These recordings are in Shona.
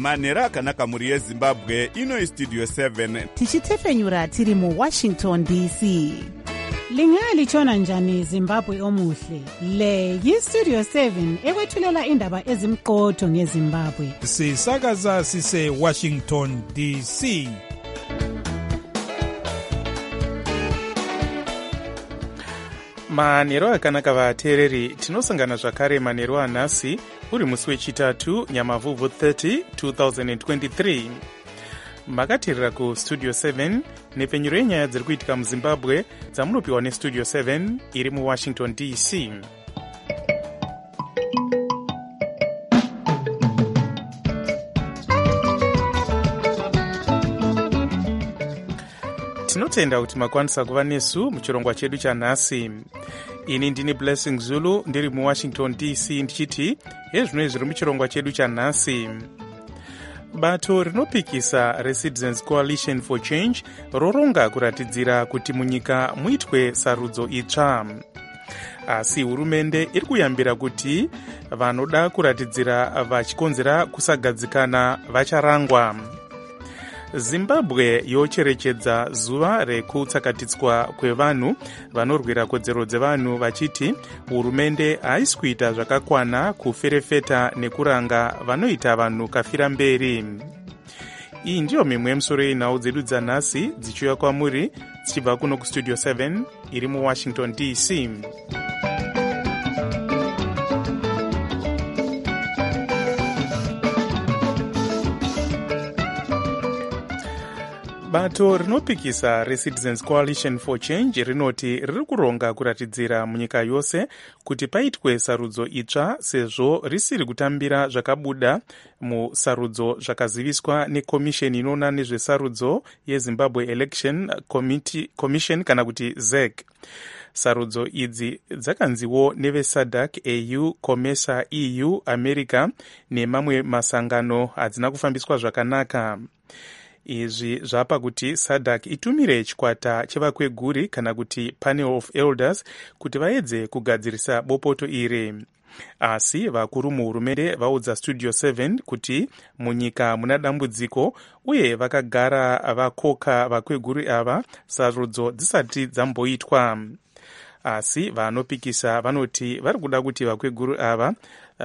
manhero akanaka mhuri yezimbabwe. Ino Studio 7 tichitefenyura tiri muWashington DC. Lingalitshona njani Zimbabwe omuhle? Le yiStudio 7 ekwethulela indaba ezimqotho ngeZimbabwe. Sisakaza sise Washington DC. Manhero akanaka vateereri, tinosangana zvakare manhero anhasi uri musi wechitatu Nyamavhuvhu 30 2023. Makateerera kuStudio 7 nepfenyuro yenyaya dziri kuitika muZimbabwe dzamunopiwa neStudio 7 iri muWashington DC. Tinotenda kuti makwanisa kuva nesu muchirongwa chedu chanhasi. Ini ndini Blessing Zulu ndiri muWashington DC ndichiti hezvino zviri muchirongwa chedu chanhasi. Bato rinopikisa reCitizens Coalition for Change roronga kuratidzira kuti munyika muitwe sarudzo itsva. Asi hurumende iri kuyambira kuti vanoda kuratidzira vachikonzera kusagadzikana vacharangwa. Zimbabwe yocherechedza zuva rekutsakatidzwa kwevanhu vanorwira kodzero dzevanhu vachiti hurumende haisi kuita zvakakwana kuferefeta nekuranga vanoita vanhu kafira mberi. Iyi ndiyo mimwe yemisoro yenhau dzedu dzanhasi dzichiuya kwamuri dzichibva kuno kuStudio 7 iri muWashington DC. Bato rinopikisa reCitizens Coalition for Change rinoti riri kuronga kuratidzira munyika yose kuti paitwe sarudzo itsva sezvo risiri kutambira zvakabuda musarudzo zvakaziviswa nekomisheni inoona nezvesarudzo yeZimbabwe Election Commission kana kuti ZEC. Sarudzo idzi dzakanziwo neveSADC, AU, COMESA, EU, America nemamwe masangano hadzina kufambiswa zvakanaka. Izvi zvapa kuti SADC itumire chikwata chevakweguri kana kuti Panel of Elders kuti vaedze kugadzirisa bopoto iri. Asi vakuru muhurumende vaudza Studio 7 kuti munyika muna dambudziko uye vakagara vakoka vakweguri ava sarudzo dzisati dzamboitwa. Asi vanopikisa vanoti vari kuda kuti vakweguru ava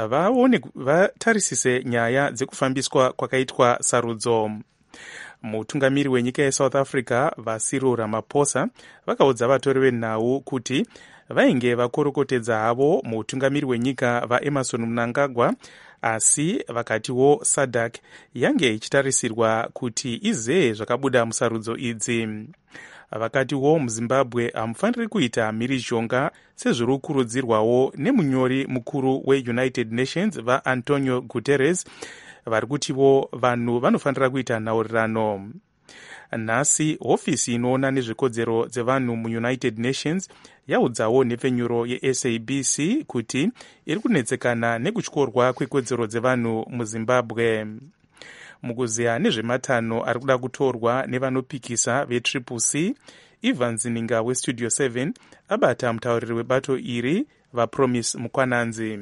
vatarisise nyaya dzekufambiswa kwakaitwa sarudzo. Mutungamiri wenyika yeSouth Africa vaCyril Ramaphosa vakaudza vatori venhau kuti vainge vakorokotedza havo mutungamiri wenyika vaEmmerson Mnangagwa, asi vakatiwo SADC yange ichitarisirwa kuti izeye zvakabuda musarudzo idzi. Vakatiwo muZimbabwe hamufaniri kuita mhirizhonga sezviri kukurudzirwawo nemunyori mukuru weUnited Nations vaAntonio Guterres vari kutivo vanhu vanofanira kuita nhaurirano. Nhasi hofisi inoona nezvekodzero dzevanhu muUnited Nations yaudzawo nepfenyuro yeSABC kuti iri kunetsekana nekutyorwa kwekodzero dzevanhu muZimbabwe. Mukuziya nezvematanho ari kuda kutorwa nevanopikisa veCCC, Ivan Zininga weStudio 7 abata mutauriri webato iri vaPromise Mukwananzi.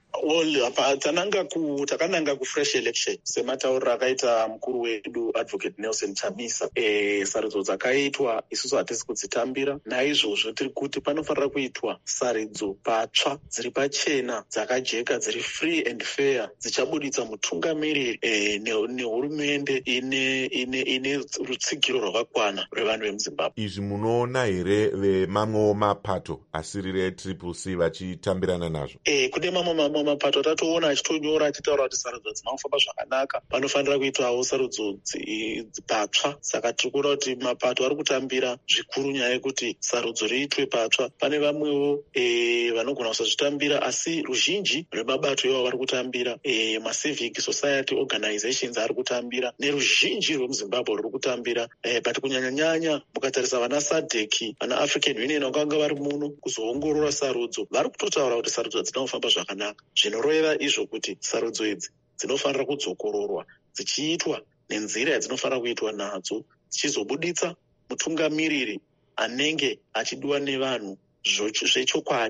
Takananga kufresh election sematauriro akaita mukuru wedu Advocate Nelson Chamisa. Sarudzo dzakaitwa isusu hatisi kudzitambira, naizvozvo tiri kuti panofanira kuitwa sarudzo patsva dziri pachena dzakajeka dziri free and fair dzichabuditsa mutungamiriri nehurumende ine rutsigiro rwakakwana rwevanhu vemuZimbabwe. Izvi munoona here vemamwewo mapato asiri reCCC vachitambirana nazvo? Kune mamwe mapato tatoona achitonyora achitaura kuti sarudzo dzinofamba zvakanaka, panofanira kuitwawo sarudzo patsva. Saka tiri kuona kuti mapato ari kutambira zvikuru nyaya yekuti sarudzo riitwe patsva. Pane vamwewo vanogona kusazvitambira, asi ruzhinji rwemabato iwo vari kutambira, macivic society organizations ari kutambira, neruzhinji rwemuZimbabwe ruri kutambira. But kunyanya-nyanya mukatarisa vana SADC, vana African Union vakanga vari muno kuzoongorora sarudzo, vari kutotaura kuti sarudzo dzinofamba zvakanaka. Zvinoreva izvo kuti sarudzo idzi dzinofanira kudzokororwa dzichiitwa nenzira yadzinofanira kuitwa nadzo, dzichizobuditsa mutungamiriri anenge achidiwa nevanhu zvechokwadi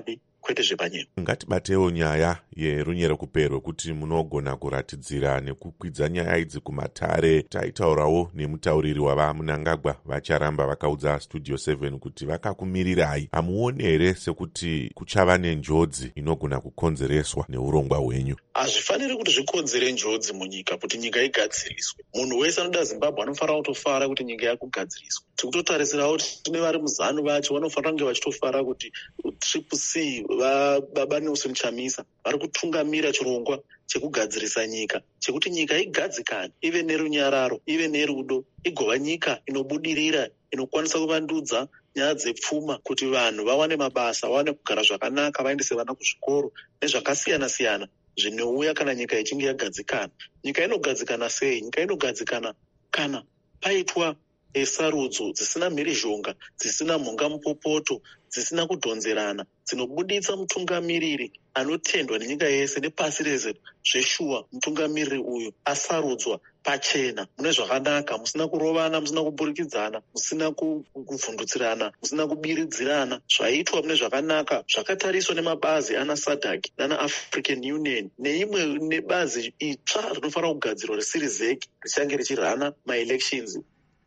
kwete zvepanyepo. Ngatibatewo nyaya yerunyere kuperwe kuti munogona kuratidzira nekukwidza nyaya idzi kumatare. Taitaurawo nemutauriri wava Mnangagwa vacharamba vakaudza Studio 7 kuti vakakumirirai. Hamuoni here sekuti kuchava nenjodzi inogona kukonzereswa neurongwa hwenyu? Hazvifaniri kuti zvikonzere njodzi munyika kuti nyika igadziriswe. Munhu wese anoda Zimbabwe anofanira kutofara kuti nyika yakugadziriswa. Tikutotarisirawo kuti tine vari muzanu vacho vanofanira kunge vachitofara kuti Triple C baba Nelson Chamisa vari kutungamira chirongwa chekugadzirisa nyika, chekuti nyika igadzikane, ive nerunyararo, ive nerudo, igova nyika inobudirira, inokwanisa kuvandudza nyaya dzepfuma kuti vanhu vawane mabasa, vawane kugara zvakanaka, vaendese vana kuzvikoro nezvakasiyana siyana zvinouya kana nyika ichinge yagadzikana. Nyika inogadzikana sei? Nyika inogadzikana kana paitwa sarudzo dzisina mhirizhonga, dzisina mhonga mupopoto, dzisina kudhonzerana, dzinobuditsa mutungamiriri anotendwa nenyika yese nepasi rese zveshuwa. Mutungamiriri uyu asarudzwa pachena, mune zvakanaka, musina kurovana, musina kupurikidzana, musina kuvhundutsirana, musina kubiridzirana, zvaitwa mune zvakanaka, zvakatariswa nemabazi ana SADC nana African Union neimwe nebazi itsva rinofanira kugadzirwa risiri zeki richange richirana maelections.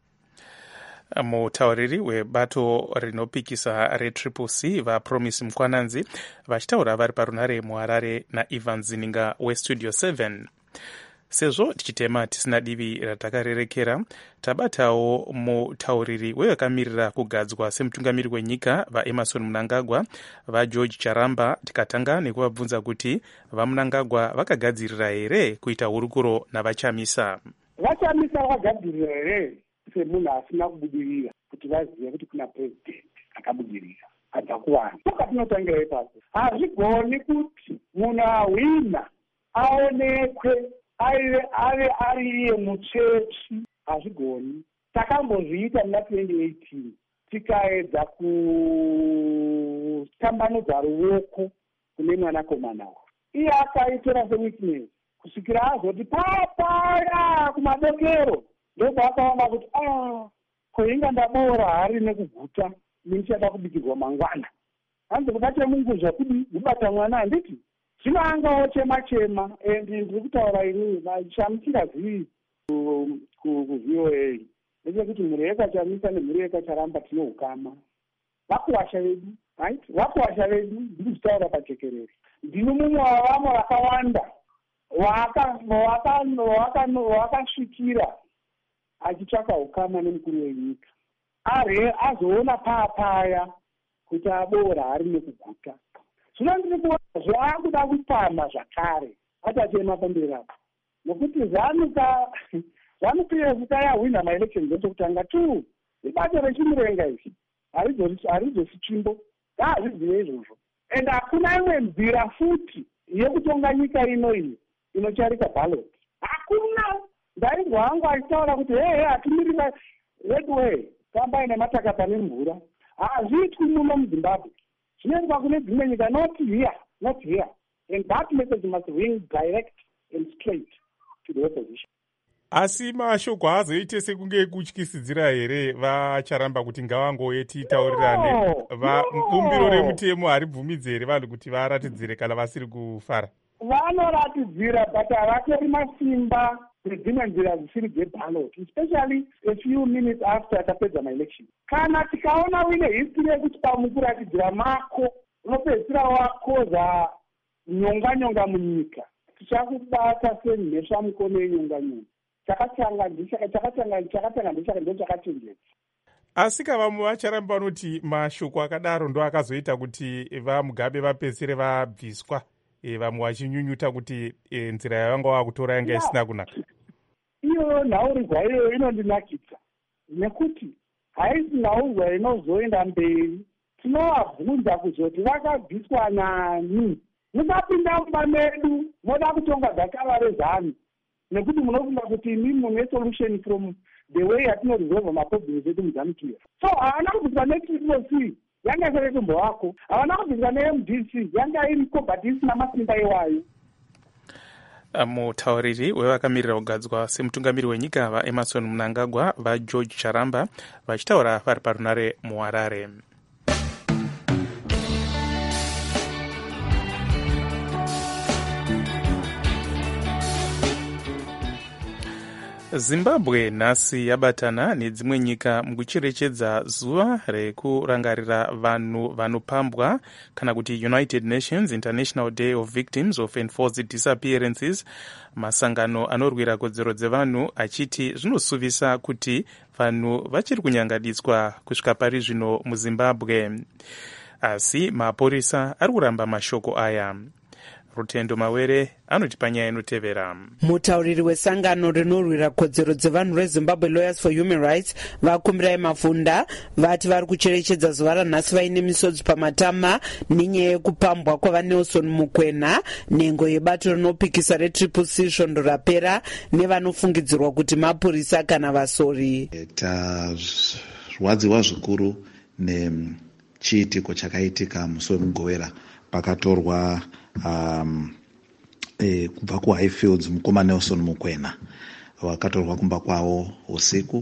Mutauriri webato rinopikisa reTriple C vaPromise Mkwananzi vachitaura vari parunare muHarare naIvan Zininga weStudio 7. Sezvo tichitema tisina divi ratakarerekera, tabatawo mutauriri wevakamirira kugadzwa semutungamiri wenyika vaEmmerson Mnangagwa vaGeorge Charamba, tikatanga nekuvabvunza kuti vaMnangagwa vakagadzirira here kuita hurukuro navachamisa. Vachamisa vakagadzirira here semunhu asina kubudirira kuti vazive kuti kuna president akabudirira abva kuvanhu. Saka tinotangira ipapo. Hazvigoni kuti munhu ahwina aonekwe ave ari iye muchechi. Hazvigoni. Takambozviita muna 2018 tikaedza kutambanudza ruoko kune mwanakomana wavo. Iye akaitora sewitness kusvikira azoti papaya kumadokero ndobva akaona kuti koinga ndaboora hari nekuguta ndichada kubikirwa mangwana. Hanzi kubate munguzva kudi kubata mwana handiti zvinoangawo chema endi ndiri kutaura inini vachamusingazivi kuVOA ndechekuti mhuri yekachamisa nemhuri yekacharamba tine ukama. Vakuwasha vedu, right? Vakuwasha vedu ndiri kutaura pajekerere. Ndino mumwe wavamo vakawanda wakasvikira achitsvaka ukama nemukuru wenyika. Azoona papaya kuti aboora hari nekuguta. Zvino ndiri kuona zvaakuda kupama zvakare atachema pamberi apo. Nokuti ZANU-PF yahwina maelections echokutanga tu ibato rechimurenga izvi harizosi tsvimbo. Hazvizive izvozvo. And hakuna imwe nzira futi yekutonga nyika ino iyi inocharika ballot. Hakuna. Ndaizwa hangu achitaura kuti hatimirira red way kamba ine mataka pane mvura. Hazviitwi muno muZimbabwe. Zvinoitwa kune dzimwe nyika, not here. And that message must ring direct and straight to the opposition. Asi mashoko haazoite sekunge kutyisidzira here vacharamba kuti ngavangoye titaurirane? Bumbiro remutemo haribvumidzi here vanhu kuti varatidzire kana vasiri kufara? Vanoratidzira but havatori masimba dzimwe nzira dzisiri dzeballot, especially a few minutes after tapedza maelection. Kana tikaona uine history yekuti pamukuratidzira mako unopedzisira wakoza nyonga munyika, tichakubata semhesva mukono yenyonga. Chakatanga ndechakachenjera. Asi vamwe vacharamba vanoti mashoko akadaro ndo akazoita kuti vaMugabe vapedzisire vabviswa, vamwe vachinyunyuta kuti nzira yavanga vakutora yanga isina kunaka. Iyo nhaurirwa iyoyo inondinakidza nekuti haisi nhaurirwa inozoenda mberi. Tinovabvunza kuzoti vakabviswa nani? Musapinda mumba medu moda kutonga gakava rezanu nekuti munofunga kuti imimi mune solution from the way yatinoresolve maproblems edu muZANU-PF. So havana kubviswa neTriple C yanga isere tombo wako, havana kubviswa neMDC yanga iriko but isina masimba iwayo. Mutauriri wevakamirira kugadzwa semutungamiri wenyika vaEmmerson Mnangagwa vaGeorge Charamba vachitaura vari parunare muHarare. Zimbabwe nhasi yabatana nedzimwe nyika mukucherechedza zuva rekurangarira vanhu vanopambwa kana kuti United Nations International Day of Victims of Enforced Disappearances. Masangano anorwira kodzero dzevanhu achiti zvinosuvisa kuti vanhu vachiri kunyangadiswa kusvika pari zvino muZimbabwe, asi mapurisa ari kuramba mashoko aya. Rutendo Mawere anoti panyaya inotevera. Mutauriri wesangano rinorwira kodzero dzevanhu reZimbabwe Lawyers for Human Rights vakumbirai Mafunda vati vari kucherechedza zuva ranhasi vaine misodzi pamatama nenyaya yekupambwa kwavaNelson Mukwena, nhengo yebato rinopikisa reCCC svondo rapera nevanofungidzirwa kuti mapurisa kana vasori. Tazwadziwa zvikuru nechiitiko chakaitika musi weMugowera pakatorwa kubva kuHighfields mukoma Nelson Mukwena. Wakatorwa kumba kwavo usiku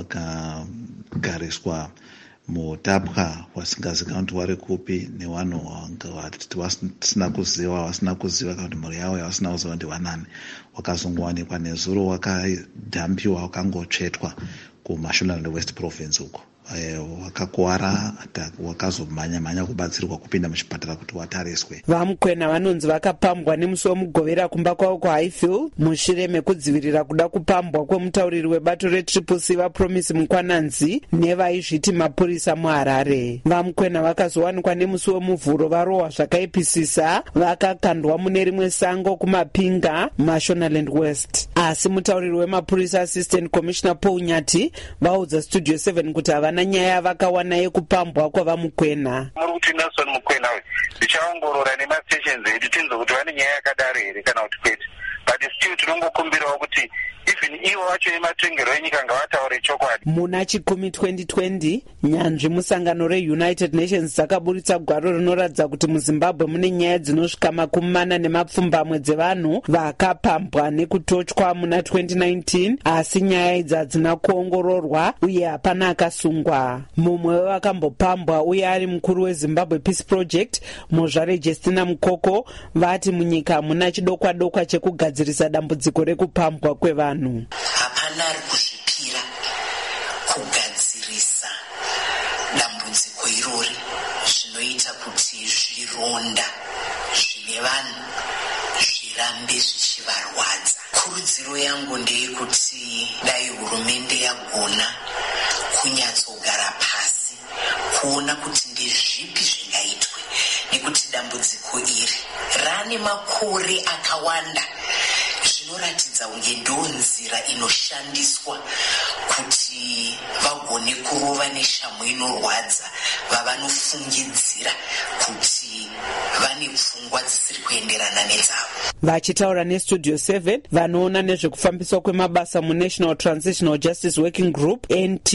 wakagariswa mutapwa wasingazikanwa kuti wari kupi nevanhu vasina kuziva kana kuti mhuri yavo yavasina kuziva ndi vanani. Wakazongowanikwa nezuro wakadhampiwa wakangotsvetwa kuMashonaland West Province uko. Wakakuwara wakazomhanya kubatsirwa kupinda muchipatara kuti watariswe. VaMukwena vanonzi vakapambwa nemusi weMugovera kumba kwavo kuHighfield mushure mekudzivirira kuda kupambwa kwemutauriri webato reCCC vaPromise Mukwananzi nevaizviti mapurisa muHarare. VaMukwena vakazowanikwa nemusi wemuvhuro varohwa zvakaipisisa vakakandwa mune rimwe sango kuMapinga, Mashonaland West. Asi mutauriri wemapurisa Assistant Commissioner Paul Nyati vaudza Studio 7 kuti havana nyaya vakawana yekupambwa kwavaMukwena. Muri kuti Nelson Mukwena ndichaongorora nemasessions edu tinzwa kuti vane nyaya yakadaro here kana kuti kwete, but still tinongokumbirawo kuti even ivo vacho vematengero enyika ngavataure chokwadi. Muna chikumi 2020 nyanzvi musangano reUnited Nations dzakaburitsa gwaro rinoratidza kuti muZimbabwe mune nyaya dzinosvika 40 dzevanhu vakapambwa nekutochwa muna 2019, asi nyaya idzi hadzina kuongororwa uye hapana akasungwa. Mumwe wevakambopambwa uye ari mukuru weZimbabwe Peace Project, Mozvare Justina Mukoko, vati munyika muna chidokwa chekugadzirisa dambudziko rekupambwa kwevanhu. Hapana ari kuzvipira kugadzirisa dambudziko irori, zvinoita kuti zvironda zvine vanhu zvirambe zvichivarwadza. Kurudziro yangu ndeyekuti dai hurumende yagona kunyatsogara pasi kuona kuti ndezvipi zvingaitwe, nekuti dambudziko iri rane makore akawanda. Zvinoratidza kunge ndonzira inoshandiswa kuti vagone kurova neshamhu inorwadza vavanofungidzira kuti vane pfungwa dzisiri kuenderana nedzavo. Vachitaura neStudio 7 vanoona nezvekufambiswa kwemabasa muNational Transitional Justice Working Group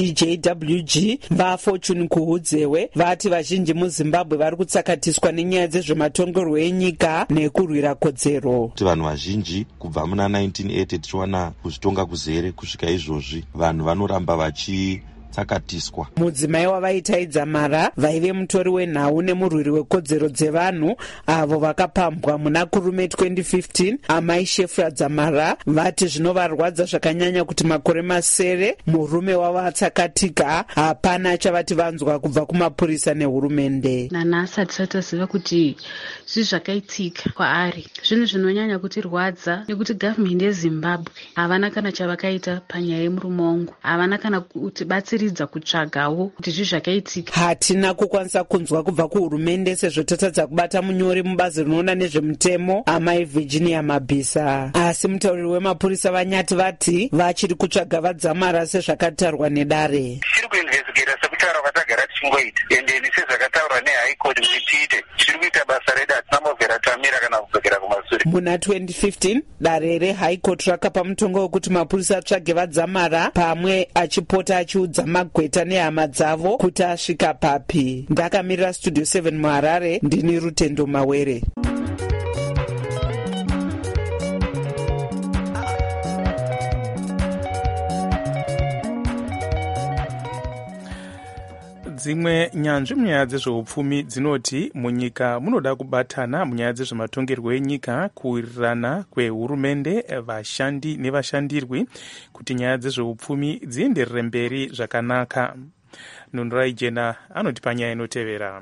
NTJWG vaFortune Kuhudzewe vati vazhinji muZimbabwe vari kutsakatiswa nenyaya dzezvematongerwo enyika nekurwira kodzero. Vanhu vazhinji kubva muna 1980 tichiwana kuzvitonga kuzere kusvika izvozvi vanhu vanoramba vachitsakatiswa. Mudzimai wavaitaidza mara vaive mutori wenhau nemurwiri wekodzero dzevanhu avo vakapambwa muna kurume 2015, amai Shefra Dzamara vati zvinovarwadza zvakanyanya kuti makore masere murume wavatsakatika hapana chavati vanzwa kubva kumapurisa nehurumende. Nanhasi hatisati taziva kuti zvii zvakaitika kwaari. Zvinhu zvinonyanya kutirwadza nekuti gavhimende yeZimbabwe havana kana chavakaita panyaya yemurume wangu, havana kana kutibatsiridza kutsvagawo kuti zvii zvakaitika. Hatina kukwanisa kunzwa kubva kuhurumende sezvo tatadza kubata munyori mubazi rinoona nezvemutemo amai Virginia Mabisa. Asi mutauriri wemapurisa vaNyati vati vachiri kutsvaga vaDzamara sezvakatarwa nedare. Tiri kuinvestigata sekutaura kwatagara tichingoita, ende sezvakataurwa neHigh Court kuti tiite, tiri kuita basa redu, hatina mbobvera tamira kana kudzokera kumashure. Muna 2015 dare reHigh Court rakapa mutongo wekuti mapurisa atsvage vaDzamara pamwe achipota achiudza Magweta nehama dzavo kuti asvika papi. Ndakamirira Studio 7 muHarare, ndini Rutendo Mawere. dzimwe nyanzvi munyaya dzezveupfumi dzinoti munyika munoda kubatana munyaya dzezvematongerwo enyika, kuwirirana kwehurumende, vashandi nevashandirwi kuti nyaya dzezveupfumi dzienderere mberi zvakanaka. Nunura Ijena anoti panyaya inotevera.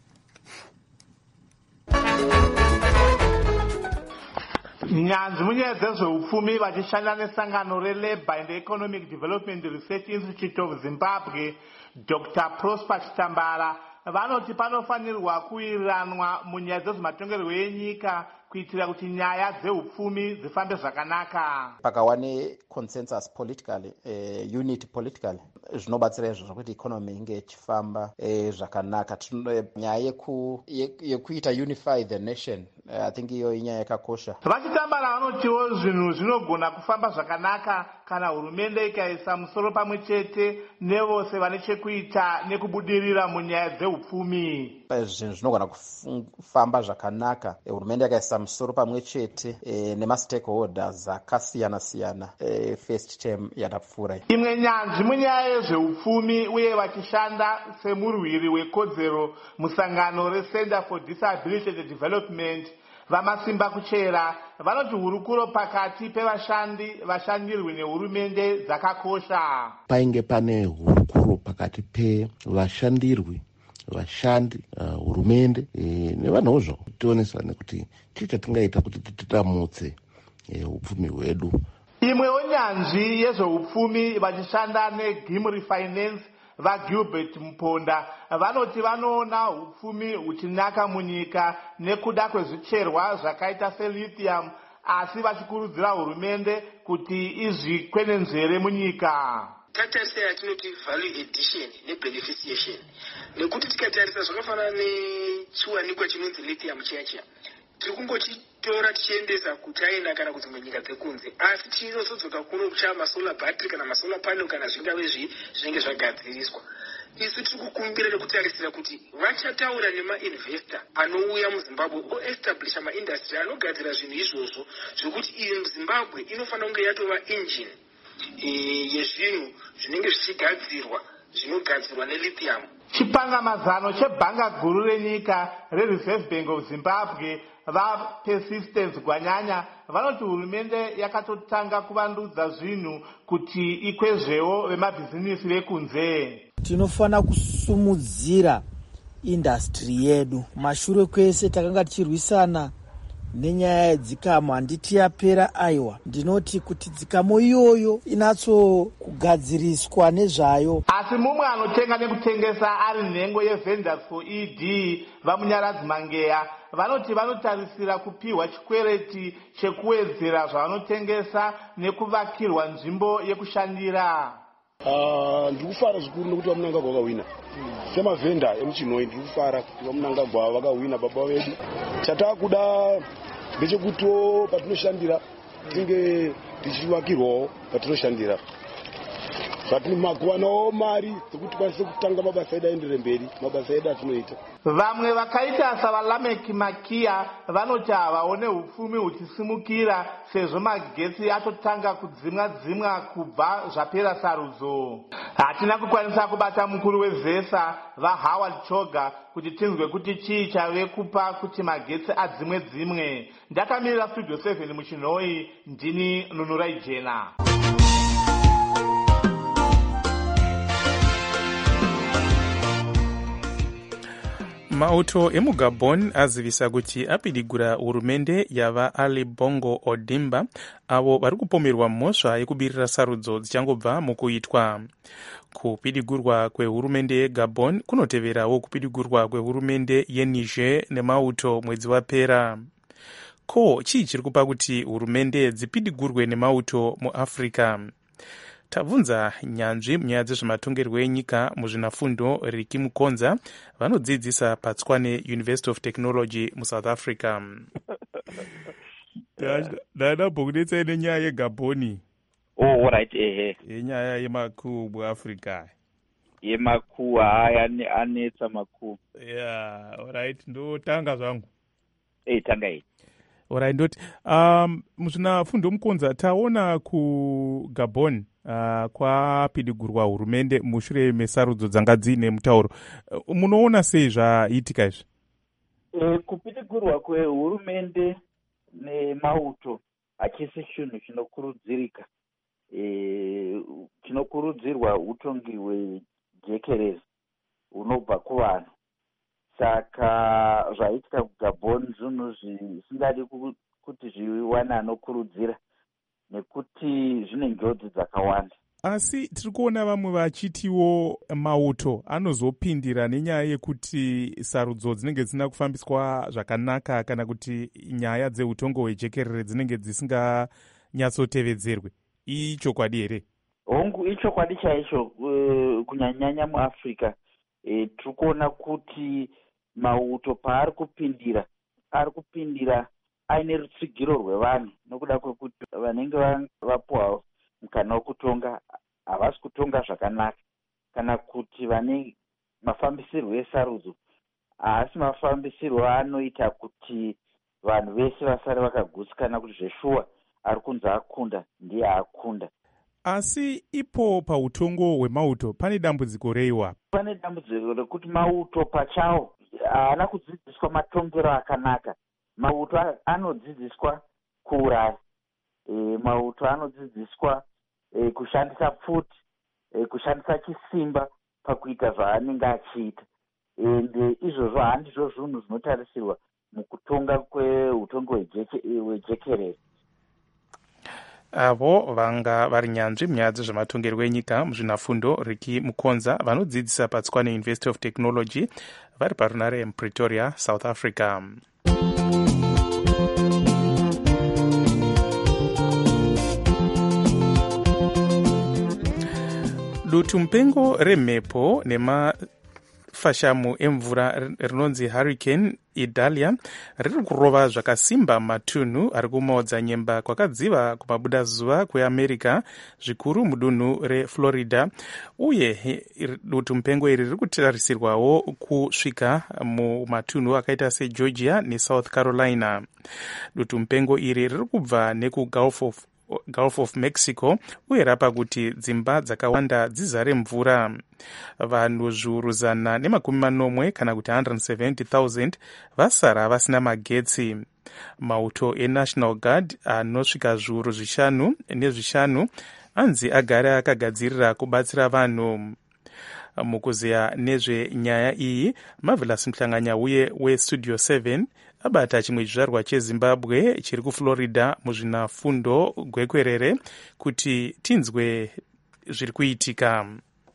Nyanzvi munyaya dzezveupfumi vachishanda nesangano reLabour and Economic Development Research Institute of Zimbabwe, Dr. Prosper Chitambara, vanoti panofanirwa kuwiriranwa munyaya dzezvematongerwo enyika kuitira kuti nyaya dzeupfumi dzifambe zvakanaka. Pakawa neconsensus politically, unity politically, zvinobatsira izvozvo kuti economy inge ichifamba zvakanaka. Nyaya yekuita unify the nation, I think iyo inyaya yakakosha. Vachitambara vanotiwo zvinhu zvinogona kufamba zvakanaka kana hurumende ikaisa musoro pamwe chete nevose vane chekuita nekubudirira munyaya dzeupfumi. Zvinhu zvinogona kufamba zvakanaka hurumende yakaisa musoro pamwe chete nemastakeholders akasiyana-siyana first term yakapfuura. Imwe nyanzvi munyaya yezveupfumi uye vachishanda semurwiri wekodzero musangano reCenter for Disability and Development, Vamasimba Kuchera, vanoti hurukuro pakati pevashandi, vashandirwi nehurumende dzakakosha. Painge pane hurukuro pakati pevashandirwi, vashandi, hurumende nevanhuzvo tionesane kuti chii chatingaita kuti titamutse upfumi hwedu. Imwewo nyanzvi yezveupfumi vachishanda neGimri Finance, vaGilbert Mponda, vanoti vanoona upfumi huchinaka munyika nekuda kwezvicherwa zvakaita selithium, asi vachikurudzira hurumende kuti izvikwenenzvere munyika. Tatarisa yatinoti value addition nebeneficiation, nekuti tikatarisa zvakafanana nechiwanikwa chinonzi lithium chiya tiri kungochitora tichiendesa kuChina kana kudzimwe nyika dzekunze, asi tinozodzoka kuno kuchava masolar battery kana masolar panel kana zvingave zvinenge zvagadziriswa. Isu tiri kukumbira nekutarisira kuti vachataura nemainvestor anouya muZimbabwe oestablisha maindastry anogadzira zvinhu izvozvo zvokuti Zimbabwe inofanira kunge yatova engine yezvinhu zvinenge zvichigadzirwa zvinogadzirwa nelithium. Chipangamazano chebhanga guru renyika reReserve Bank of Zimbabwe, vaPersistence Gwanyanya, vanoti hurumende yakatotanga kuvandudza zvinhu kuti ikwezvewo vemabhizinisi vekunze. Tinofana kusumudzira industry yedu. Mashure kwese takanga tichirwisana nenyaya yedzikamo, handiti yapera aiwa. Ndinoti kuti dzikamo iyoyo inatso kugadziriswa nezvayo. Asi mumwe anotenga nekutengesa ari nhengo yeVendors for ED, vamunyaradzi Mangeya, vanoti vanotarisira kupiwa chikwereti chekuwedzera zvavanotengesa nekuvakirwa nzvimbo yekushandira. Ndikufara zvikuru nekuti vamunangagwa vakawina semavhenda emuchinhoi. Ndikufara kuti vamunangagwa vakawina baba vedu. Chatakuda ndechekuti patinoshandira tinge tichivakirwawo patinoshandira, zvatimakuwanawo mari dzekuti tikwanise kutanga mabasa edu aendere mberi, mabasa edu atinoita. Vamwe vakaita savaLameki Makia vanoti havaone upfumi huchisimukira sezvo magetsi atotanga kudzimwa kubva zvapera sarudzo. Hatina kukwanisa kubata mukuru weZESA vaHoward Choga kuti tinzwe kuti chii chave kupa kuti magetsi adzimwe. Ndakamirira Studio 7 muchinhoi, ndini Nunura Ijena. Mauto emuGabon azivisa kuti apidigura hurumende yava Ali Bongo Ondimba avo vari kupomerwa mhosva yekubirira sarudzo dzichangobva mukuitwa. Kupidigurwa kwehurumende yeGabon kunoteverawo kupidigurwa kwehurumende yeNiger neMauto mwedzi wapera. Ko chii chiri kupa kuti hurumende dzipidigurwe neMauto muAfrica? Tabvunza nyanzvi munyaya dzezvematongerwo enyika muzvinafundo Riki Mukonza, vanodzidzisa paTswane University of Technology muSouth Africa. Dada bhokudetsa nenyaya yeGaboni. Oh, right, Yenyaya yemakuu muAfrica. Yemakuu haya anetsa makuu. Yeah, alright, ndotanga zvangu. Tanga hii. Alright, ndoti muzvinafundo Mukonza taona kuGabon kwapidigurwa hurumende mushure mesarudzo dzanga dziine mutauro. Munoona sei zvaiitika izvi? Kupidigurwa kwehurumende nemauto hachisi chinhu chinokurudzirika. Chinokurudzirwa utongi hwejekerezi hunobva kuvanhu. Saka zvaitika kuGabon zvinhu zvisingadi kuti zviwane anokurudzira nekuti zvine njodzi dzakawanda. Asi tiri kuona vamwe vachitiwo mauto anozopindira nenyaya yekuti sarudzo dzinenge dzisina kufambiswa zvakanaka kana kuti nyaya dzeutongo hwejekerere dzinenge dzisinganyatsotevedzerwe. Ichokwadi here? Hongu, ichokwadi chaicho. Kunyanyanya muAfrica tiri kuona kuti mauto paari kupindira aine rutsigiro rwevanhu, nokuda kwekuti vanenge vapuwa mukana wekutonga havasi kutonga zvakanaka, kana kuti vane mafambisirwo esarudzo haasi mafambisirwo anoita kuti vanhu vese vasare vakagutsikana kuti zveshuwa ari kunzi akunda ndiye akunda. Asi ipo pautongo hwemauto pane dambudziko reiwa. Pane dambudziko rekuti mauto pachawo haana kudzidziswa matongero akanaka. Mauto anodzidziswa kuuraya, mauto anodzidziswa kushandisa pfuti, kushandisa chisimba pakuita zvaanenge achiita. Ende izvozvo handizvo zvinhu zvinotarisirwa mukutonga kweutongo hwejekerere. Avo vanga vari nyanzvi munyaya dzezvematongerwo enyika muzvinafundo Ricky Mukonza vanodzidzisa paTswane University of Technology vari parunare muPretoria, South Africa. Dutu mupengo remhepo nemafashamu emvura rinonzi Hurricane Idalia riri kurova zvakasimba matunhu ari kumaodzanyemba kwakadziva kumabuda zuva kweAmerica, zvikuru mudunhu reFlorida, uye dutu mupengo iri riri kutarisirwawo kusvika mumatunhu akaita seGeorgia neSouth Carolina. Dutu mupengo iri riri kubva Gulf of Mexico uye rapa kuti dzimba dzakawanda dzizare mvura. Vanhu zviuru 190 kana kuti 170,000 vasara vasina magetsi. Mauto eNational Guard anosvika zviuru 5 anzi agara akagadzirira kubatsira vanhu. Mukuziya nezvenyaya iyi, Marvelous Mhlanganya uye weStudio 7 abata chimwe chizvarwa cheZimbabwe chiri kuFlorida muzvinafundo gwekwerere kuti tinzwe zviri kuitika.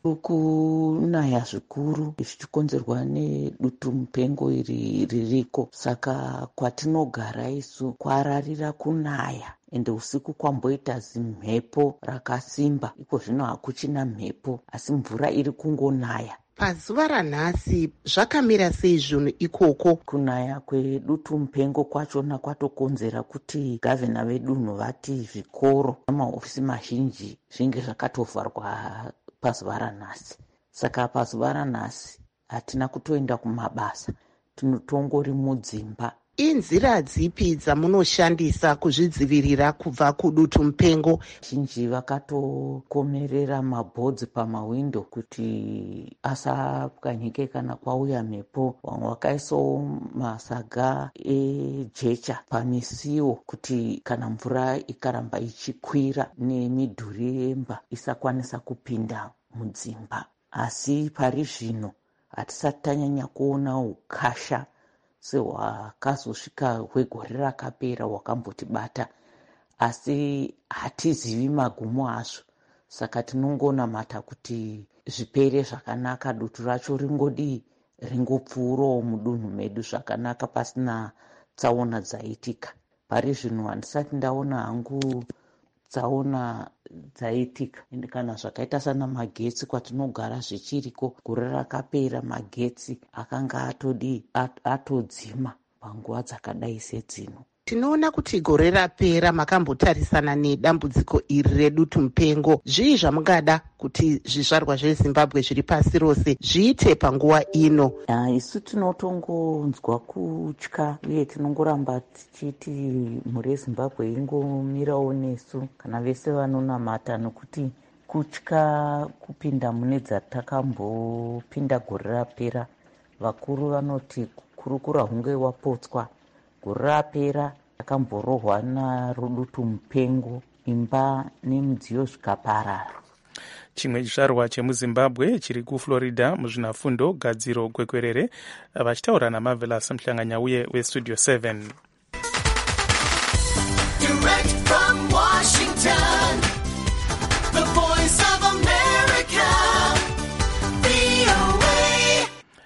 Kunaya zvikuru zvichikonzerwa nedutu mupengo iri ririko, saka kwatinogara isu kwararira kunaya, ende usiku kwamboita zimhepo rakasimba. Iko zvino hakuchina mhepo asi mvura iri kungonaya. Pazuva ranhasi zvakamira sei zvinhu ikoko? Kunaya kwedutu mupengo kwachona kwatokonzera kuti gavhena vedunhu vati zvikoro namahofisi mazhinji zvinge zvakatovharwa pazuva ranhasi. Saka pazuva ranhasi hatina kutoenda kumabasa, tinotongori mudzimba. Inzira dzipi dzamunoshandisa kuzvidzivirira kubva kudutu mupengo? Zhinji vakatokomerera mabhodzi pamawindo kuti asapwanyike kana kwauya mhepo. Vamwe vakaisawo masaga ejecha pamisiwo kuti kana mvura ikaramba ichikwira nemidhuri yemba isakwanisa kupinda mudzimba. Asi pari zvino hatisati tanyanya kuona ukasha sehwakazosvika hwegore rakapera hwakambotibata, asi hatizivi magumo azvo. Saka tinongonamata kuti zvipere zvakanaka, dutu racho ringopfuurawo mudunhu medu zvakanaka pasina tsaona dzaitika. Pari zvino handisati ndaona hangu tsaona dzaitika, ende kana zvakaita sana magetsi kwatinogara zvichiriko, gore rakapera magetsi akanga atodzima panguva dzakadai sedzino. Tinoona kuti gore rapera makambotarisana nedambudziko iri redutu mupengo. Zvii zvamungada kuti zvizvarwa zveZimbabwe zviri pasi rose zviite panguva ino? Isu tinotongonzwa kutya uye tinongoramba tichiti mhuri yeZimbabwe ingomirawo nesu kana vese vanonamata, nokuti kutya kupinda mune dzatakambopinda gore rapera. Vakuru vanoti kurukura hunge wapotswa. Gore rapera takamborohwa narudutu mupengo, imba nemidziyo zvikaparara. Chimwe chizvarwa chemuzimbabwe chiri kuFlorida muzvinafundo gadziro gwekwerere vachitaura naMarvelous Mhlanganyauye weStudio 7. Direct from Washington, the voice of America, VOA.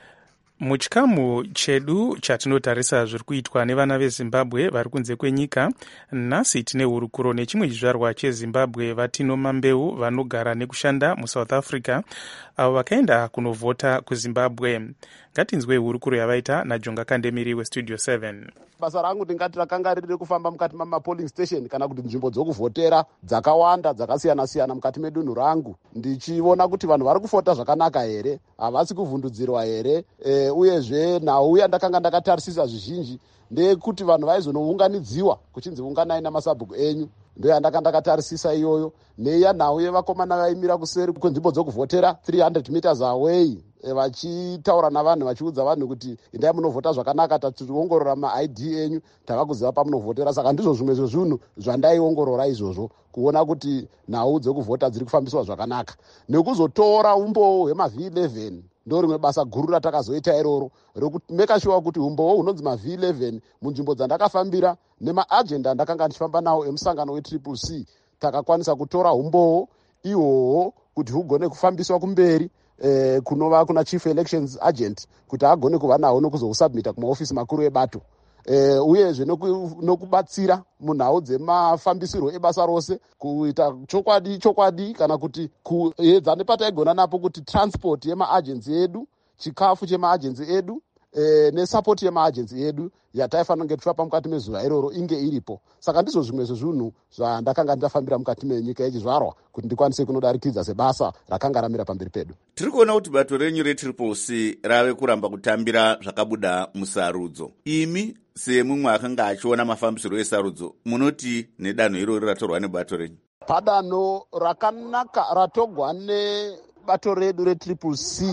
Muchikamu chedu chatinotarisa zviri kuitwa nevana veZimbabwe vari kunze kwenyika, nhasi tine hurukuro nechimwe chizvarwa cheZimbabwe vatino Mambeu vanogara nekushanda muSouth Africa avo vakaenda kunovhota kuZimbabwe. Ngatinzwe hurukuro yavaita naJonga Kandemiri weStudio 7. Basa rangu ndingati rakanga riri kufamba mukati mamapolling station kana kuti nzvimbo dzokuvhotera dzakawanda dzakasiyana-siyana mukati medunhu rangu, ndichiona kuti vanhu vari kufota zvakanaka here, havasi kuvhundudzirwa here. Uyezve nhau yandakanga ndakatarisisa zvizhinji ndeyekuti vanhu vaizonounganidziwa kuchinzi unganai namasabhuku enyu, ndoyandaka ndakatarisisa iyoyo. Neiya nhau yevakomana vaimira kuseri kwenzvimbo dzokuvhotera 300 meters away, vachitaura navanhu vachiudza vanhu kuti indai munovhota zvakanaka, tationgorora maID enyu, tavakuziva pamunovhotera. Saka ndizvo zvimwe zvezvinhu zvandaiongorora izvozvo, kuona kuti nhau dzekuvhota dziri kufambiswa zvakanaka. Nekuzotora umboo hwemaV11 ndo rimwe basa guru ratakazoita iroro rokumeka sure kuti umboo hunonzi maV11 munzvimbo dzandakafambira nemaagenda andakanga ndichifamba nawo emusangano weCCC, takakwanisa kutora umboo ihwohwo kuti hugone kufambiswa kumberi kunova kuna chief elections agent kuti agone kuva nawo nokuzosubmita kumaofisi makuru ebato. Uyezve nokubatsira munhau dzemafambisirwo ebasa rose, kuita chokwadi kana kuti kuedza nepataigona napo kuti transport yemaagency edu, chikafu chemaagency edu nesapoti yemaagency edu yataifanira kunge tichifamba mukati mezuva iroro inge iripo. Saka ndizvo zvimwe zvezvinhu zvandakanga ndafambira mukati menyika yechizvarwa kuti ndikwanise kunodarikidza sebasa rakanga ramira pamberi pedu. Tiri kuona kuti bato renyu reCCC rave kuramba kutambira zvakabuda musarudzo. Imi semumwe akanga achiona mafambisiro esarudzo, munoti nedanho iroro ratorwa nebato renyu? Padanho rakanaka ratogwa nebato redu reCCC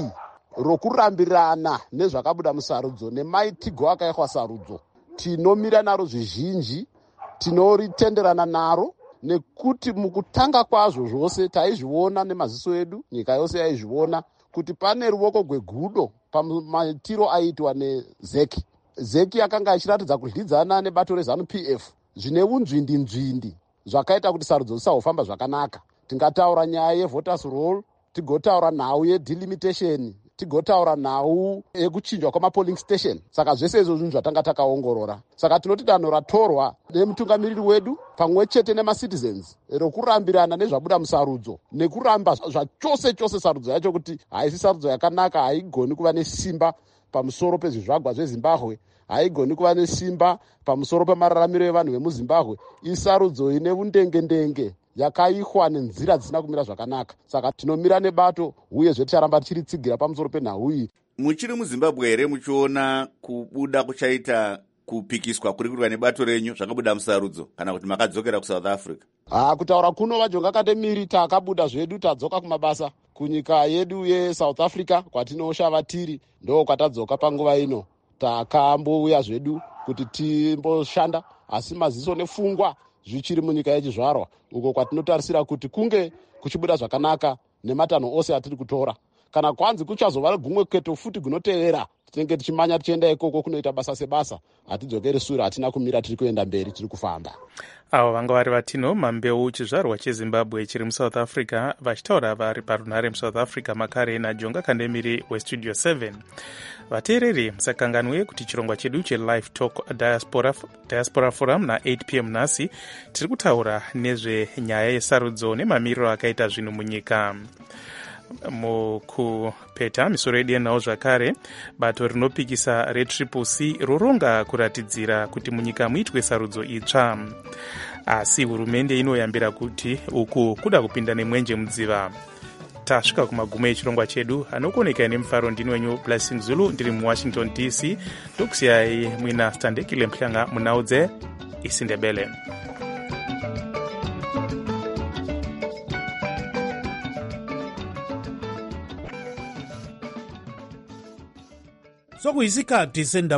rokurambirana nezvakabuda musarudzo nemaitigo akaekwa sarudzo, tinomira naro zvizhinji, tinoritenderana naro, nekuti mukutanga kwazvo zvose taizviona nemaziso edu, nyika yose yaizviona kuti pane ruoko gwegudo pamaitiro aiitwa neZeki. Zeki akanga achiratidza kudlidzana nebato reZANU-PF zvine unzvindi zvakaita kuti sarudzo dzisahofamba zvakanaka. Tingataura nyaya yevoters roll, tigotaura nhau yedelimitation, tigotaura nhau yekuchinjwa kwamapolling station. Saka zvese izvo zvinhu zvatanga takaongorora. Saka tinoti danho ratorwa nemutungamiriri wedu pamwe chete nemacitizens rokurambirana nezvabuda musarudzo, nekuramba zvachose sarudzo yacho kuti haisi sarudzo yakanaka, haigoni kuva nesimba pamusoro pezvizvagwa zveZimbabwe, haigoni kuva nesimba pamusoro pemararamiro evanhu vemuZimbabwe. Isarudzo ine undenge yakaikwa nenzira dzisina kumira zvakanaka. Saka tinomira nebato uyezve ticharamba tichiritsigira pamusoro penhau iyi. Muchiri muZimbabwe here muchiona kubuda kuchaita kupikiswa kuri kuitwa nebato renyu zvakabuda musarudzo, kana kuti makadzokera kuSouth Africa? Kutaura kuno vaJonga Kandemiri takabuda zvedu tadzoka kumabasa kunyika yedu yeSouth Africa kwatinoshava tiri, ndo kwatadzoka panguva ino. Takambouya zvedu kuti timboshanda, asi maziso nefungwa zvichiri munyika yechizvarwa, uko kwatinotarisira kuti kunge kuchibuda zvakanaka nematanho ose atiri kutora. Kana kwanzi kuchazova gumwe keto futi gunotevera, tinenge tichimanya tichienda ikoko kunoita basa sebasa, hatidzokeri shure, hatina kumira, tiri kuenda mberi, tiri kufamba. Avo vanga vari vatino Mambeu chizvarwa cheZimbabwe chiri muSouth Africa vachitaura vari parunhare muSouth Africa makare naJonga Kandemiri weStudio 7. Vateereri musakanganwe kuti chirongwa chedu cheLive Talk Diaspora Forum na8 p.m. nhasi tiri kutaura nezvenyaya yesarudzo nemamiriro akaita zvinhu munyika. Mukupeta misoro yedu yenhau zvakare, bato rinopikisa reCCC roronga kuratidzira kuti munyika muitwe sarudzo itsva, asi hurumende inoyambira kuti uku kuda kupinda nemwenje mudziva. Tasvika kumagumo echirongwa chedu, anokuoneka nemufaro ndini wenyu Blessing Zulu, ndiri muWashington DC. Tokusiyai mwina Standekile Mhlanga munhau dzeIsiNdebele. sokuyisikhathi sendaba